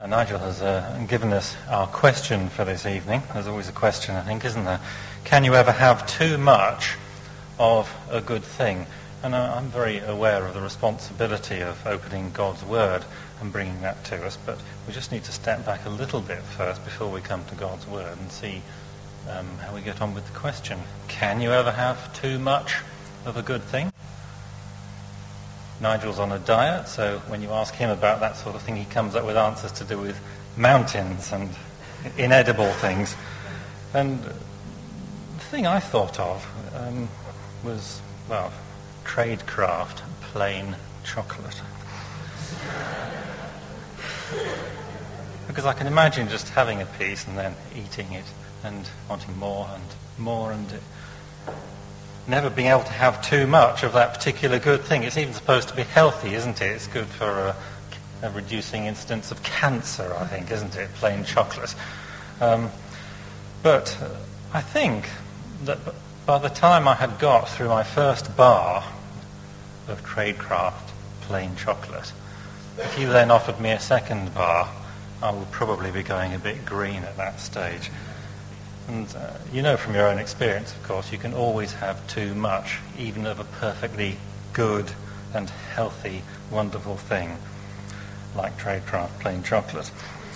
Nigel has given us our question for this evening. There's always a question, I think, isn't there? Can you ever have too much of a good thing? And I'm very aware of the responsibility of opening God's Word and bringing that to us, but we just need to step back a little bit first before we come to God's Word and see how we get on with the question. Can you ever have too much of a good thing? Nigel's on a diet, so when you ask him about that sort of thing, he comes up with answers to do with mountains and inedible things. And the thing I thought of was, well, Tradecraft plain chocolate. Because I can imagine just having a piece and then eating it and wanting more and more and never being able to have too much of that particular good thing. It's even supposed to be healthy, isn't it? It's good for a reducing incidence of cancer, I think, isn't it? Plain chocolate. But I think that by the time I had got through my first bar of Tradecraft plain chocolate, if you then offered me a second bar, I would probably be going a bit green at that stage. And you know from your own experience, of course, you can always have too much, even of a perfectly good and healthy, wonderful thing, like Tradecraft plain chocolate.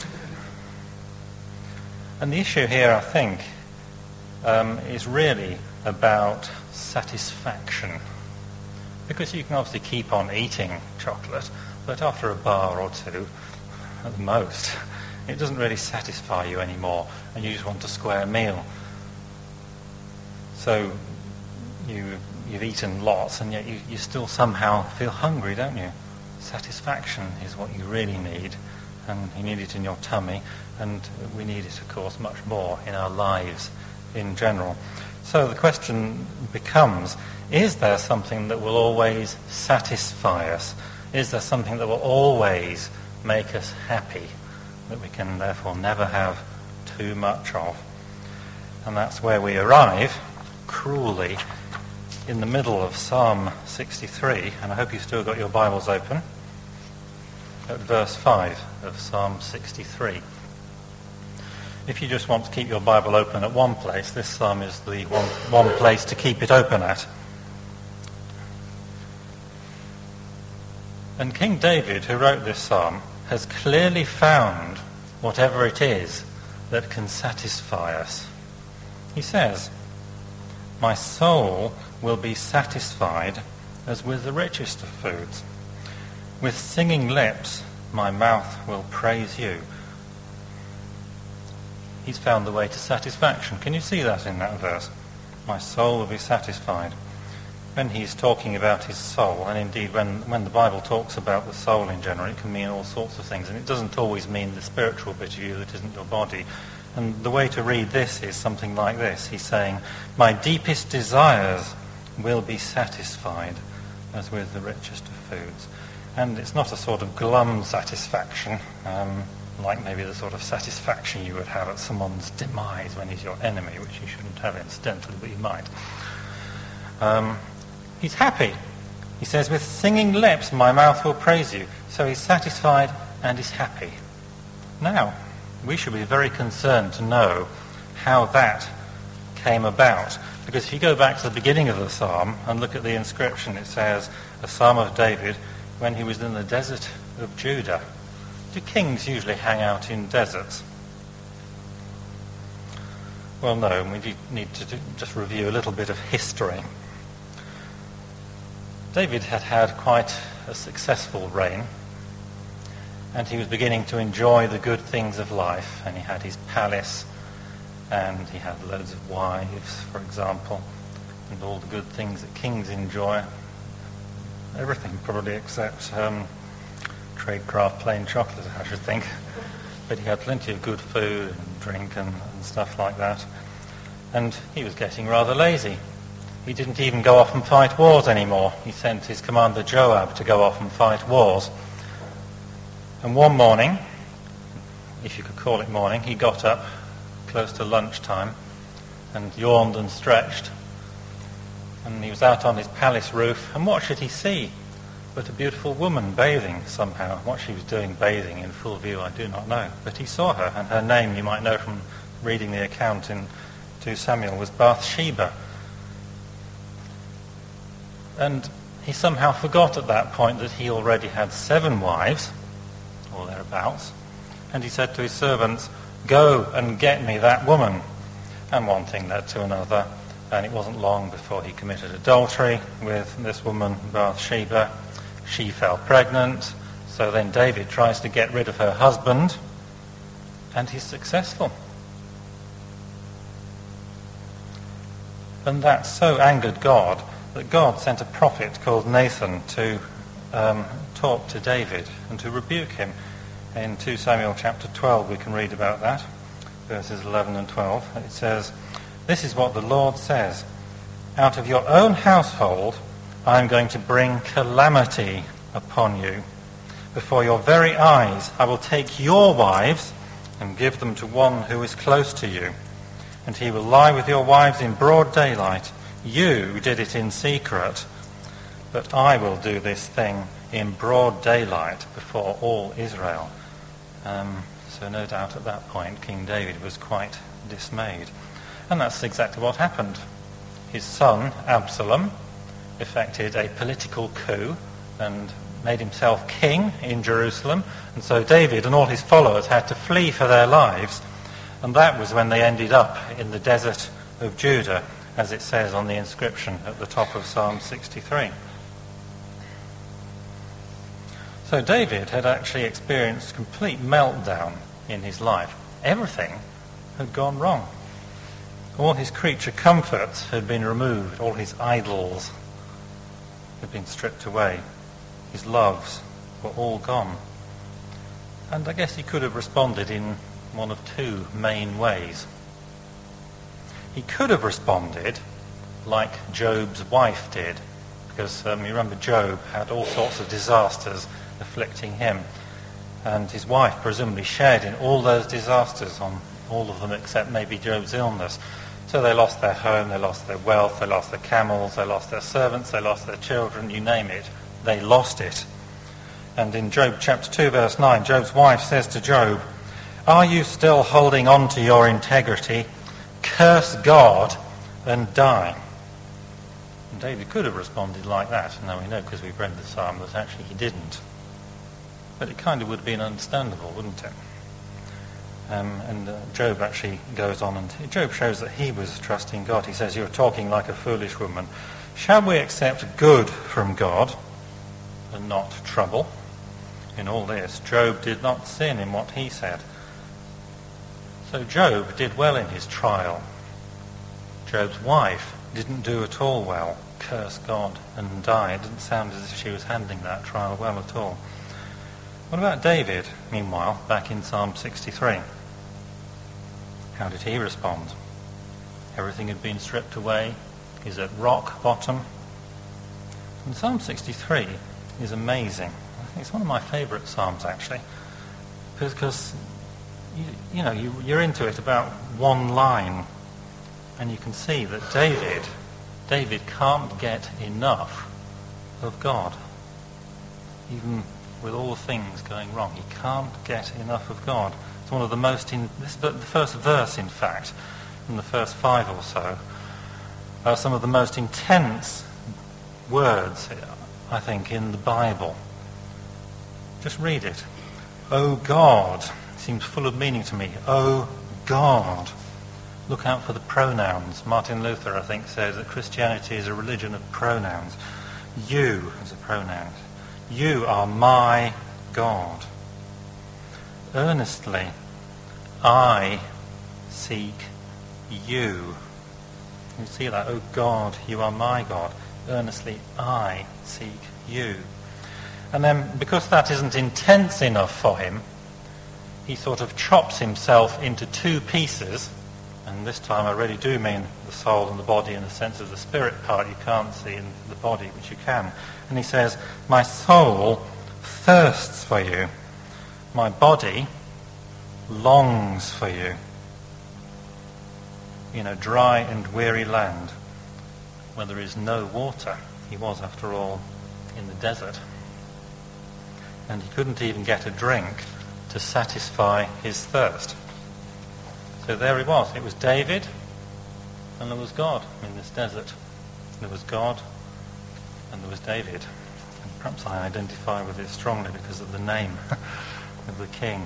And the issue here, I think, is really about satisfaction. Because you can obviously keep on eating chocolate, but after a bar or two, at the most, it doesn't really satisfy you anymore, and you just want a square meal. So you've eaten lots, and yet you still somehow feel hungry, don't you? Satisfaction is what you really need, and you need it in your tummy, and we need it, of course, much more in our lives in general. So the question becomes, is there something that will always satisfy us? Is there something that will always make us happy, that we can therefore never have too much of? And that's where we arrive, cruelly, in the middle of Psalm 63, and I hope you've still got your Bibles open, at verse 5 of Psalm 63. If you just want to keep your Bible open at one place, this psalm is the one place to keep it open at. And King David, who wrote this psalm, has clearly found whatever it is that can satisfy us. He says, "My soul will be satisfied as with the richest of foods. With singing lips, my mouth will praise you." He's found the way to satisfaction. Can you see that in that verse? My soul will be satisfied. When he's talking about his soul, and indeed when the Bible talks about the soul in general, it can mean all sorts of things, and it doesn't always mean the spiritual bit of you that isn't your body. And the way to read this is something like this. He's saying, my deepest desires will be satisfied as with the richest of foods. And it's not a sort of glum satisfaction, like maybe the sort of satisfaction you would have at someone's demise when he's your enemy, which you shouldn't have incidentally, but you might. He's happy. He says, with singing lips, my mouth will praise you. So he's satisfied and he's happy. Now, we should be very concerned to know how that came about. Because if you go back to the beginning of the psalm and look at the inscription, it says, a psalm of David when he was in the desert of Judah. Do kings usually hang out in deserts? Well, no, we need to just review a little bit of history. David had had quite a successful reign, and he was beginning to enjoy the good things of life, and he had his palace, and he had loads of wives, for example, and all the good things that kings enjoy. Everything probably except Tradecraft plain chocolate, I should think. But he had plenty of good food and drink and stuff like that. And he was getting rather lazy. He didn't even go off and fight wars anymore. He sent his commander Joab to go off and fight wars. And one morning, if you could call it morning, he got up close to lunchtime and yawned and stretched. And he was out on his palace roof, and what should he see but a beautiful woman bathing somehow. What she was doing bathing in full view, I do not know. But he saw her, and her name, you might know from reading the account in 2 Samuel, was Bathsheba. And he somehow forgot at that point that he already had 7 wives, or thereabouts, and he said to his servants, "Go and get me that woman." And one thing led to another, and it wasn't long before he committed adultery with this woman, Bathsheba. She fell pregnant, so then David tries to get rid of her husband, and he's successful. And that so angered God that God sent a prophet called Nathan to talk to David and to rebuke him. In 2 Samuel chapter 12 we can read about that, verses 11 and 12. It says, "This is what the Lord says, out of your own household I am going to bring calamity upon you. Before your very eyes I will take your wives and give them to one who is close to you. And he will lie with your wives in broad daylight. You did it in secret, but I will do this thing in broad daylight before all Israel." So no doubt at that point King David was quite dismayed. And that's exactly what happened. His son, Absalom, effected a political coup and made himself king in Jerusalem. And so David and all his followers had to flee for their lives. And that was when they ended up in the desert of Judah, as it says on the inscription at the top of Psalm 63. So David had actually experienced complete meltdown in his life. Everything had gone wrong. All his creature comforts had been removed. All his idols had been stripped away. His loves were all gone. And I guess he could have responded in one of 2 main ways. He could have responded like Job's wife did, because you remember Job had all sorts of disasters afflicting him, and his wife presumably shared in all those disasters, on all of them except maybe Job's illness. So they lost their home, they lost their wealth, they lost their camels, they lost their servants, they lost their children, you name it, they lost it. And in Job chapter 2 verse 9, Job's wife says to Job, "Are you still holding on to your integrity? Curse God and die." And David could have responded like that. And now we know, because we've read the psalm, that actually he didn't. But it kind of would have been understandable, wouldn't it? And Job actually goes on, and Job shows that he was trusting God. He says, "You're talking like a foolish woman. Shall we accept good from God and not trouble?" In all this, Job did not sin in what he said. So Job did well in his trial. Job's wife didn't do at all well. Curse God and die. It didn't sound as if she was handling that trial well at all. What about David, meanwhile, back in Psalm 63? How did he respond? Everything had been stripped away. He's at rock bottom. And Psalm 63 is amazing. I think it's one of my favourite psalms, actually, because you're into it about one line, and you can see that David can't get enough of God. Even with all things going wrong, he can't get enough of God. It's one of the most, this is the first verse, in fact, from the first 5 or so, are some of the most intense words, I think, in the Bible. Just read it. "Oh God," seems full of meaning to me. "Oh God." Look out for the pronouns. Martin Luther, I think, says that Christianity is a religion of pronouns. You as a pronoun. You are my God. Earnestly, I seek you. You see that? Oh God, you are my God. Earnestly, I seek you. And then, because that isn't intense enough for him, he sort of chops himself into 2 pieces. And this time I really do mean the soul and the body in the sense of the spirit part you can't see in the body, which you can. And he says, "My soul thirsts for you. My body longs for you." In a dry and weary land where there is no water. He was, after all, in the desert. and he couldn't even get a drink to satisfy his thirst. So there he was. It was David, and there was God in this desert. There was God, and there was David. And perhaps I identify with it strongly because of the name of the king.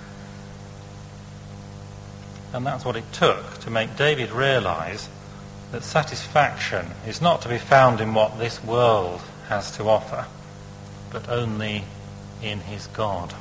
And that's what it took to make David realize that satisfaction is not to be found in what this world has to offer, but only in his God.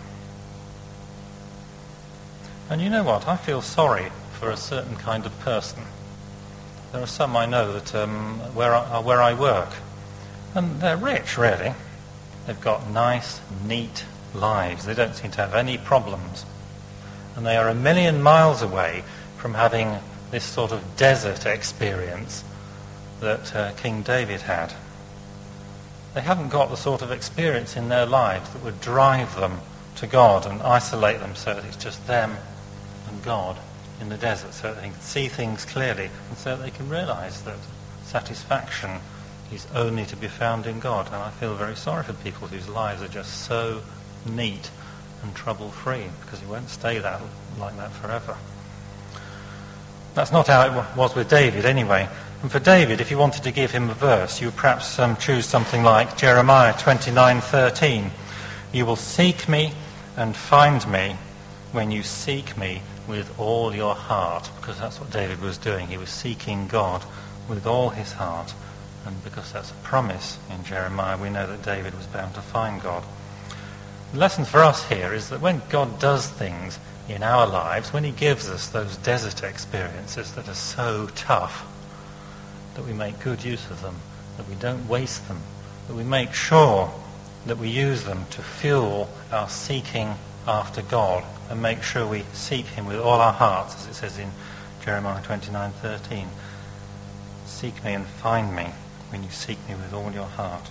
And you know what? I feel sorry for a certain kind of person. There are some I know that where I work, and they're rich, really. They've got nice, neat lives. They don't seem to have any problems. And they are a million miles away from having this sort of desert experience that King David had. They haven't got the sort of experience in their lives that would drive them to God and isolate them so that it's just them and God in the desert, so that they can see things clearly and so that they can realize that satisfaction is only to be found in God. And I feel very sorry for people whose lives are just so neat and trouble-free, because it won't stay like that forever. That's not how it was with David anyway. And for David, if you wanted to give him a verse, you would perhaps choose something like Jeremiah 29:13. You will seek me and find me when you seek me with all your heart, because that's what David was doing. He was seeking God with all his heart, and because that's a promise in Jeremiah, we know that David was bound to find God. The lesson for us here is that when God does things in our lives, when he gives us those desert experiences that are so tough, that we make good use of them, that we don't waste them, that we make sure that we use them to fuel our seeking after God, and make sure we seek him with all our hearts, as it says in Jeremiah 29:13. Seek me and find me when you seek me with all your heart.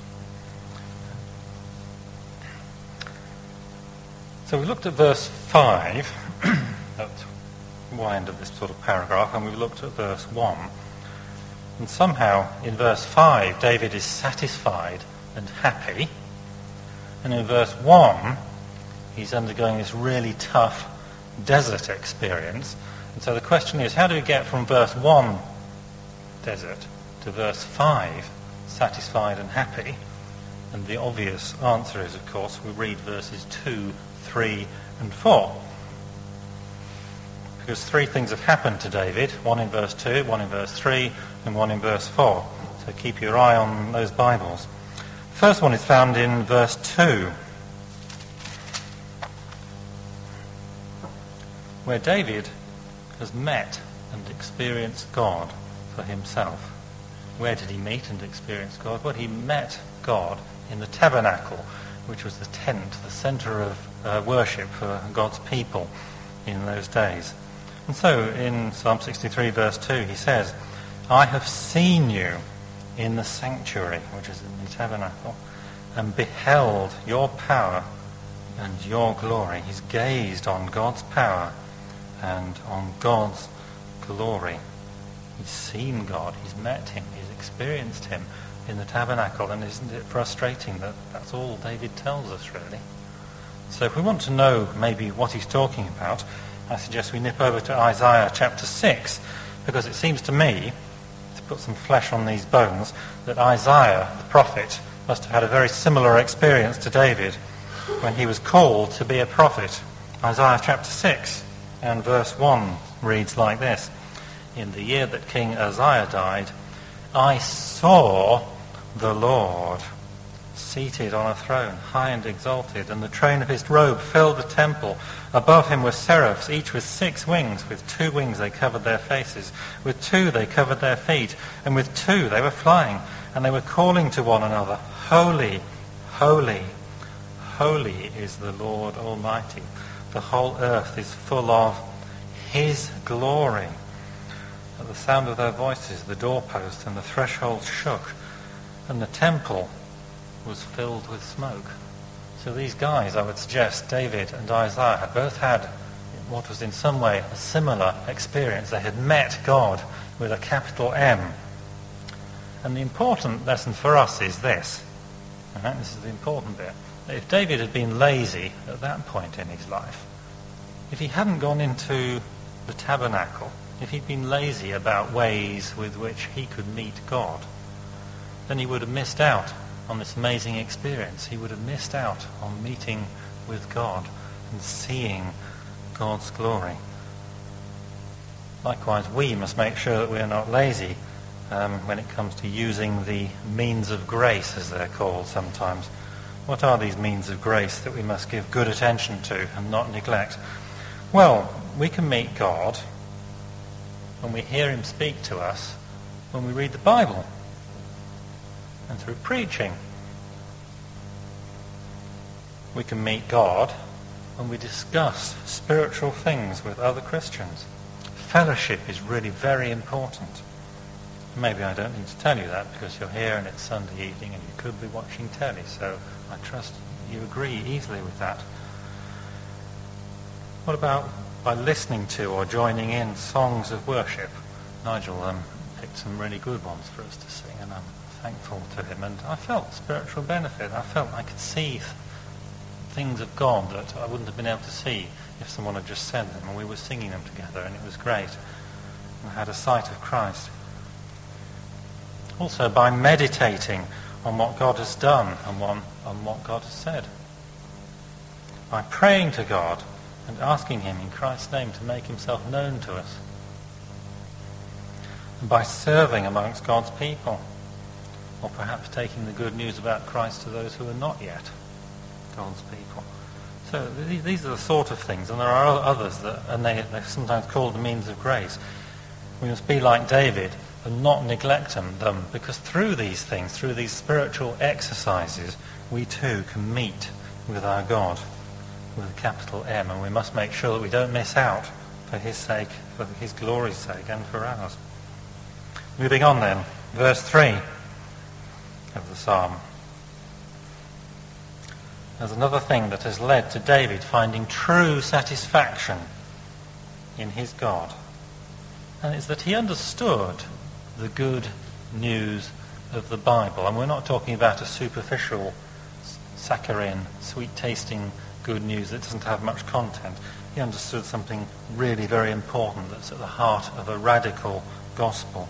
So we looked at verse 5, at one end of this sort of paragraph, and we looked at verse 1. And somehow in verse 5, David is satisfied and happy. And in verse 1, he's undergoing this really tough desert experience. And so the question is, how do we get from verse 1, desert, to verse 5, satisfied and happy? And the obvious answer is, of course, we read verses 2, 3 and 4. Because three things have happened to David, one in verse 2, one in verse 3, and one in verse 4. So keep your eye on those Bibles. The first one is found in verse 2, where David has met and experienced God for himself. Where did he meet and experience God? Well, he met God in the tabernacle, which was the tent, the center of worship for God's people in those days. And so in Psalm 63 verse 2 he says, I have seen you in the sanctuary, which is in the tabernacle, and beheld your power and your glory. He's gazed on God's power and on God's glory. He's seen God, he's met him, he's experienced him in the tabernacle. And isn't it frustrating that that's all David tells us, really? So if we want to know maybe what he's talking about, I suggest we nip over to Isaiah chapter 6, because it seems to me, to put some flesh on these bones, that Isaiah, the prophet, must have had a very similar experience to David when he was called to be a prophet. Isaiah chapter 6 and verse 1 reads like this. In the year that King Uzziah died, I saw the Lord seated on a throne, high and exalted, and the train of his robe filled the temple. Above him were seraphs, each with 6 wings. With 2 wings they covered their faces. With 2 they covered their feet. And with 2 they were flying. And they were calling to one another, Holy, holy, holy is the Lord Almighty. The whole earth is full of his glory. At the sound of their voices, the doorpost and the threshold shook, and the temple was filled with smoke. So these guys, I would suggest, David and Isaiah, had both had what was in some way a similar experience. They had met God with a capital M. And the important lesson for us is this. Right? This is the important bit. if David had been lazy at that point in his life, if he hadn't gone into the tabernacle, if he'd been lazy about ways with which he could meet God, then he would have missed out on this amazing experience. He would have missed out on meeting with God and seeing God's glory. Likewise, we must make sure that we are not lazy when it comes to using the means of grace, as they're called sometimes. What are these means of grace that we must give good attention to and not neglect? Well, we can meet God when we hear him speak to us, when we read the Bible, and through preaching. We can meet God when we discuss spiritual things with other Christians. Fellowship is really very important. Maybe I don't need to tell you that because you're here and it's Sunday evening and you could be watching telly, so I trust you agree easily with that. What about by listening to or joining in songs of worship? Nigel picked some really good ones for us to sing, and I'm thankful to him. And I felt spiritual benefit. I felt I could see things of God that I wouldn't have been able to see if someone had just said them, and we were singing them together, and it was great. And I had a sight of Christ. Also by meditating on what God has done and on what God has said. By praying to God and asking him in Christ's name to make himself known to us. And by serving amongst God's people, or perhaps taking the good news about Christ to those who are not yet God's people. So these are the sort of things, and there are others, and they're sometimes called the means of grace. We must be like David and not neglect them, because through these things, through these spiritual exercises, we too can meet with our God, with a capital M, and we must make sure that we don't miss out for his sake, for his glory's sake, and for ours. Moving on then, verse 3 of the psalm. There's another thing that has led to David finding true satisfaction in his God, and it's that he understood the good news of the Bible. And we're not talking about a superficial, saccharine, sweet-tasting good news that doesn't have much content. He understood something really very important that's at the heart of a radical gospel.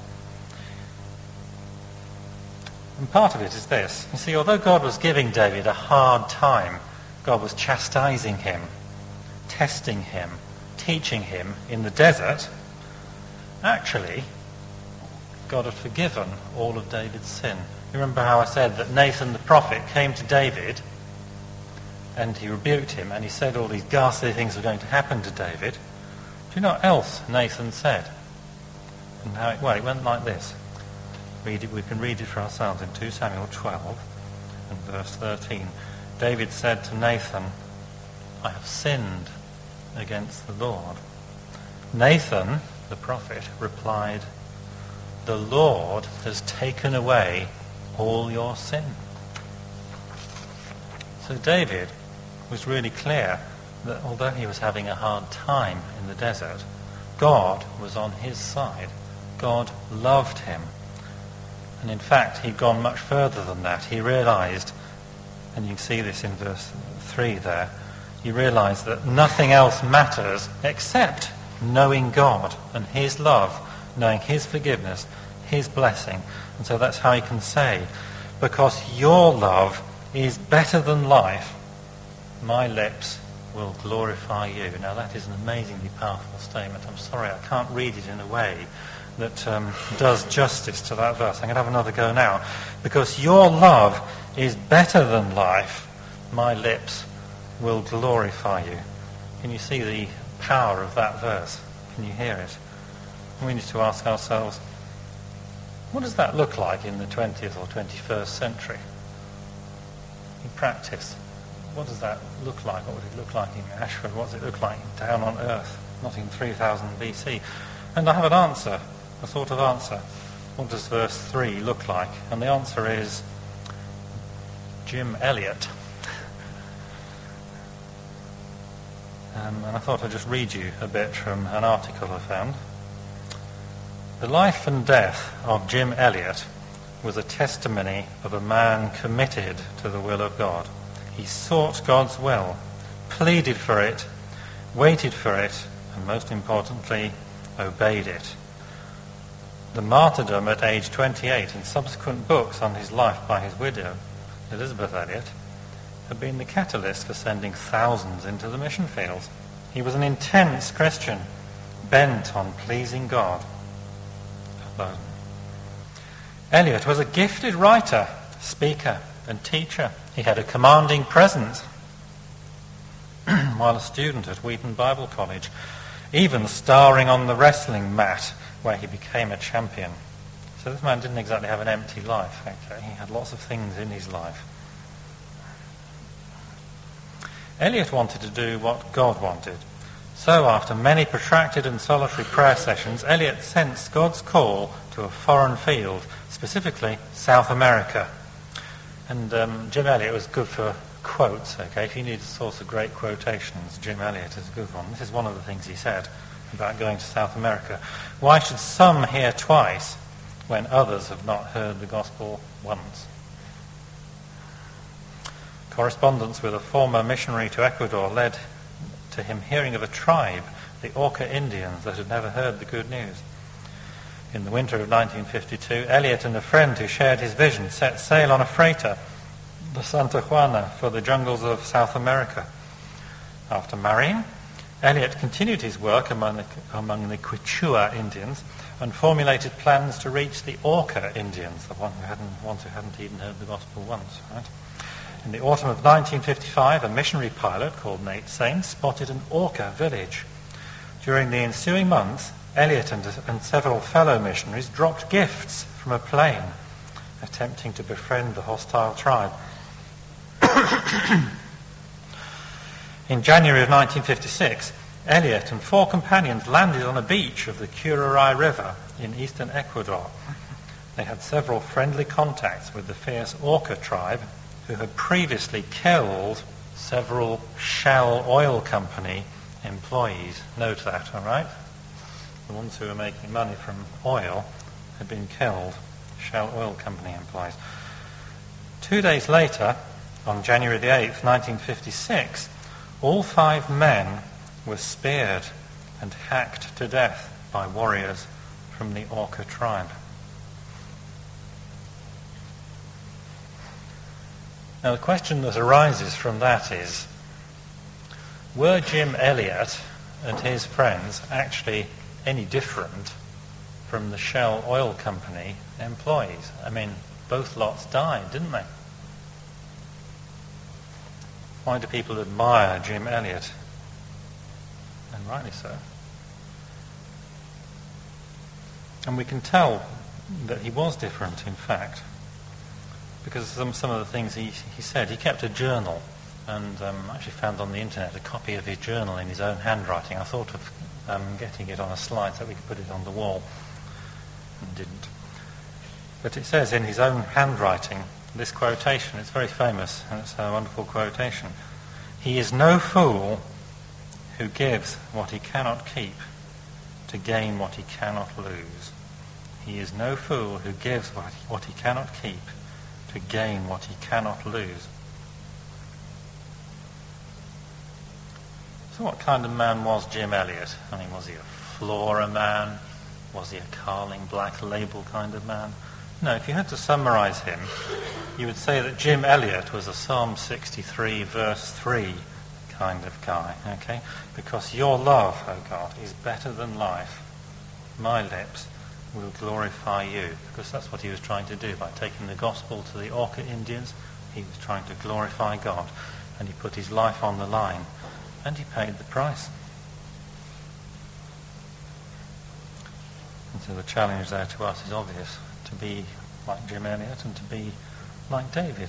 And part of it is this. You see, although God was giving David a hard time, God was chastising him, testing him, teaching him in the desert, actually, God had forgiven all of David's sin. You remember how I said that Nathan the prophet came to David and he rebuked him and he said all these ghastly things were going to happen to David. Do you know what else Nathan said? And how it went like this. We can read it for ourselves in 2 Samuel 12 and verse 13. David said to Nathan, I have sinned against the Lord. Nathan, the prophet, replied, the Lord has taken away all your sin. So David was really clear that although he was having a hard time in the desert, God was on his side. God loved him. And in fact, he'd gone much further than that. He realized, and you can see this in verse 3 there, he realized that nothing else matters except knowing God and his love, knowing his forgiveness, his blessing. And so that's how he can say, because your love is better than life, my lips will glorify you. Now that is an amazingly powerful statement. I'm sorry I can't read it in a way that does justice to that verse. I'm going to have another go now. Because your love is better than life, my lips will glorify you. Can you see the power of that verse? Can you hear it? We need to ask ourselves, what does that look like in the 20th or 21st century? In practice, what does that look like? What would it look like in Ashford? What does it look like down on earth? Not in 3000 BC. And I have an answer, a sort of answer. What does verse 3 look like? And the answer is Jim Elliot. And I thought I'd just read you a bit from an article I found. The life and death of Jim Elliot was a testimony of a man committed to the will of God. He sought God's will, pleaded for it, waited for it, and most importantly, obeyed it. The martyrdom at age 28 and subsequent books on his life by his widow, Elizabeth Elliot, had been the catalyst for sending thousands into the mission fields. He was an intense Christian, bent on pleasing God alone. Elliot was a gifted writer, speaker, and teacher. He had a commanding presence while a student at Wheaton Bible College, even starring on the wrestling mat where he became a champion. So this man didn't exactly have an empty life, actually. He had lots of things in his life. Elliot wanted to do what God wanted. So after many protracted and solitary prayer sessions, Elliot sensed God's call to a foreign field, specifically South America. And Jim Elliot was good for quotes, okay? If you need a source of great quotations, Jim Elliot is a good one. This is one of the things he said about going to South America. Why should some hear twice when others have not heard the gospel once? Correspondence with a former missionary to Ecuador led to him hearing of a tribe, the Auca Indians, that had never heard the good news. In the winter of 1952, Elliot and a friend who shared his vision set sail on a freighter, the Santa Juana, for the jungles of South America. After marrying, Elliot continued his work among the Quichua Indians and formulated plans to reach the Auca Indians, the ones who hadn't even heard the gospel once. Right? In the autumn of 1955, a missionary pilot called Nate Saint spotted an Auca village. During the ensuing months, Elliot and several fellow missionaries dropped gifts from a plane, attempting to befriend the hostile tribe. In January of 1956, Elliot and 4 companions landed on a beach of the Curaray River in eastern Ecuador. They had several friendly contacts with the fierce Auca tribe, who had previously killed several Shell Oil Company employees. Note that, all right? The ones who were making money from oil had been killed, Shell Oil Company employees. 2 days later, on January the 8th, 1956, all 5 men were speared and hacked to death by warriors from the Auca tribe. Now the question that arises from that is, were Jim Elliot and his friends actually any different from the Shell Oil Company employees? I mean, both lots died, didn't they? Why do people admire Jim Elliot? And rightly so. And we can tell that he was different, in fact, because of some of the things he said. He kept a journal, and actually found on the internet a copy of his journal in his own handwriting. I thought of getting it on a slide so we could put it on the wall, and didn't. But it says in his own handwriting, this quotation, it's very famous, and it's a wonderful quotation. "He is no fool who gives what he cannot keep to gain what he cannot lose. He is no fool who gives what he cannot keep to gain what he cannot lose." So what kind of man was Jim Elliot? I mean, was he a Flora man? Was he a Carling Black Label kind of man? No, if you had to summarize him, you would say that Jim Elliot was a Psalm 63 verse 3 kind of guy, okay? Because your love, O God, is better than life. My lips will glorify you. Because that's what he was trying to do by taking the gospel to the Auca Indians. He was trying to glorify God, and he put his life on the line, and he paid the price. And so the challenge there to us is obvious, to be like Jim Elliot and to be like David.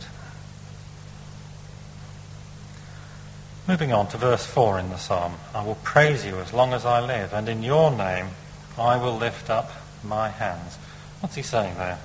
Moving on to verse 4 in the psalm. "I will praise you as long as I live, and in your name I will lift up my hands." What's he saying there?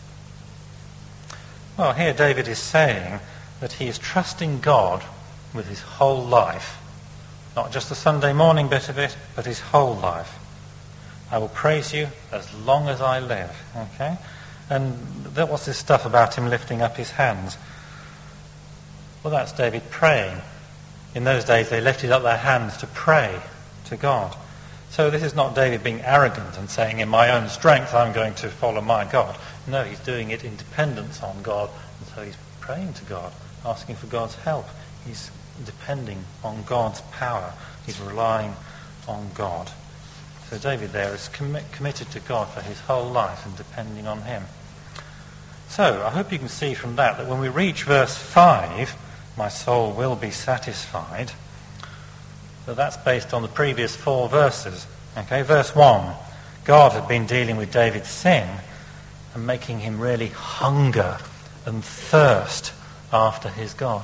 Well, here David is saying that he is trusting God with his whole life. Not just the Sunday morning bit of it, but his whole life. I will praise you as long as I live. Okay? And what's this stuff about him lifting up his hands? Well, that's David praying. In those days, they lifted up their hands to pray to God. So this is not David being arrogant and saying, in my own strength, I'm going to follow my God. No, he's doing it in dependence on God. And so he's praying to God, asking for God's help. He's depending on God's power. He's relying on God. So David there is committed to God for his whole life and depending on him. So I hope you can see from that when we reach verse 5, my soul will be satisfied, that's based on the previous 4 verses. Okay, verse 1, God had been dealing with David's sin and making him really hunger and thirst after his God.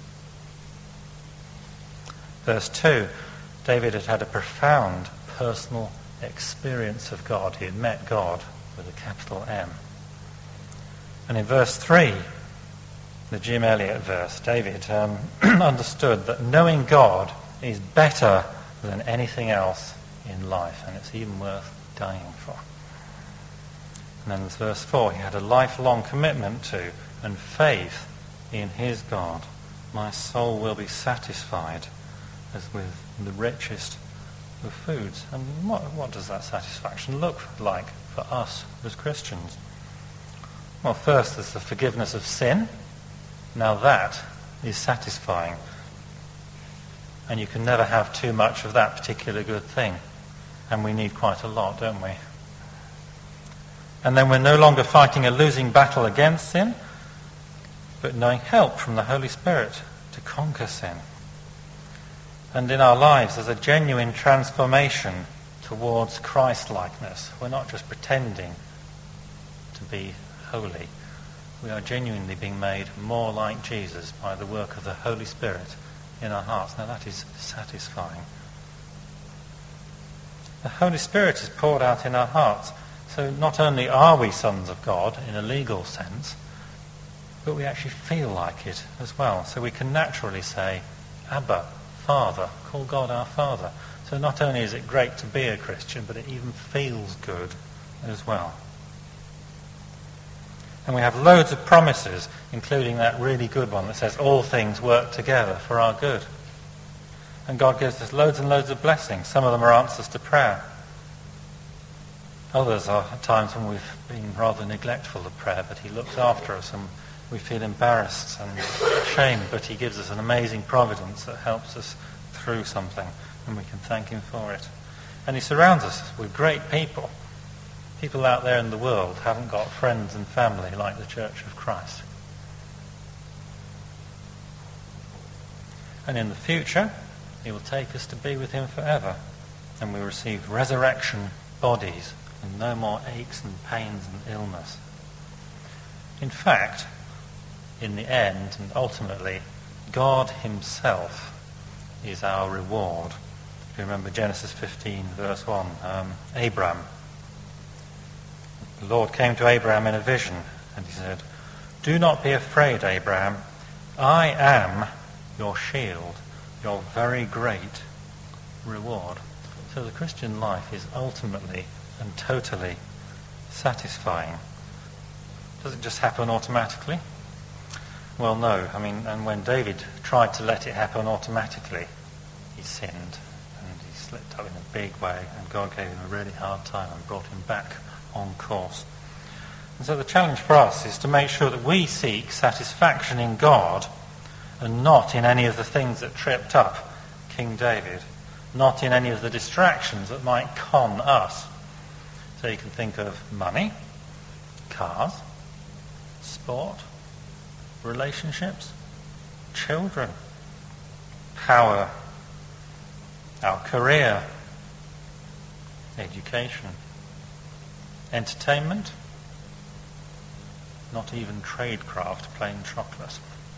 Verse 2, David had had a profound personal experience of God. He had met God with a capital M. And in verse 3, the Jim Elliot verse, David understood that knowing God is better than anything else in life, and it's even worth dying for. And then there's verse 4, he had a lifelong commitment to and faith in his God. My soul will be satisfied as with the richest of foods. And what does that satisfaction look like for us as Christians? Well, first there's the forgiveness of sin. Now that is satisfying. And you can never have too much of that particular good thing. And we need quite a lot, don't we? And then we're no longer fighting a losing battle against sin, but knowing help from the Holy Spirit to conquer sin. And in our lives there's a genuine transformation towards Christ-likeness. We're not just pretending to be holy. We are genuinely being made more like Jesus by the work of the Holy Spirit in our hearts. Now that is satisfying. The Holy Spirit is poured out in our hearts. So not only are we sons of God in a legal sense, but we actually feel like it as well. So we can naturally say, Abba, Father, call God our Father. So not only is it great to be a Christian, but it even feels good as well. And we have loads of promises, including that really good one that says all things work together for our good. And God gives us loads and loads of blessings. Some of them are answers to prayer. Others are times when we've been rather neglectful of prayer, but he looks after us and we feel embarrassed and ashamed, but he gives us an amazing providence that helps us through something, and we can thank him for it. And he surrounds us with great people. People out there in the world haven't got friends and family like the Church of Christ. And in the future, he will take us to be with him forever, and we receive resurrection bodies and no more aches and pains and illness. In fact, in the end and ultimately, God himself is our reward. If you remember Genesis 15 verse 1, Abraham. The Lord came to Abraham in a vision and he said, "Do not be afraid, Abraham. I am your shield, your very great reward." So the Christian life is ultimately and totally satisfying. Does it just happen automatically? Well, no. And when David tried to let it happen automatically, he sinned and he slipped up in a big way, and God gave him a really hard time and brought him back on course. And so the challenge for us is to make sure that we seek satisfaction in God and not in any of the things that tripped up King David, not in any of the distractions that might con us. So you can think of money, cars, sport, relationships, children, power, our career, education, entertainment, not even tradecraft, plain chocolate.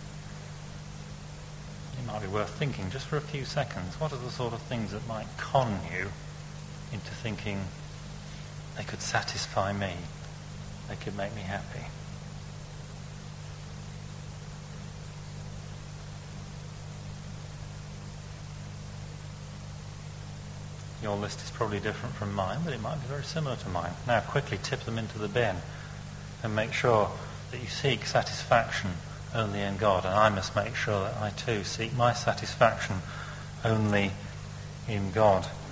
It might be worth thinking just for a few seconds, what are the sort of things that might con you into thinking they could satisfy me, they could make me happy? Your list is probably different from mine, but it might be very similar to mine. Now quickly tip them into the bin and make sure that you seek satisfaction only in God, and I must make sure that I too seek my satisfaction only in God.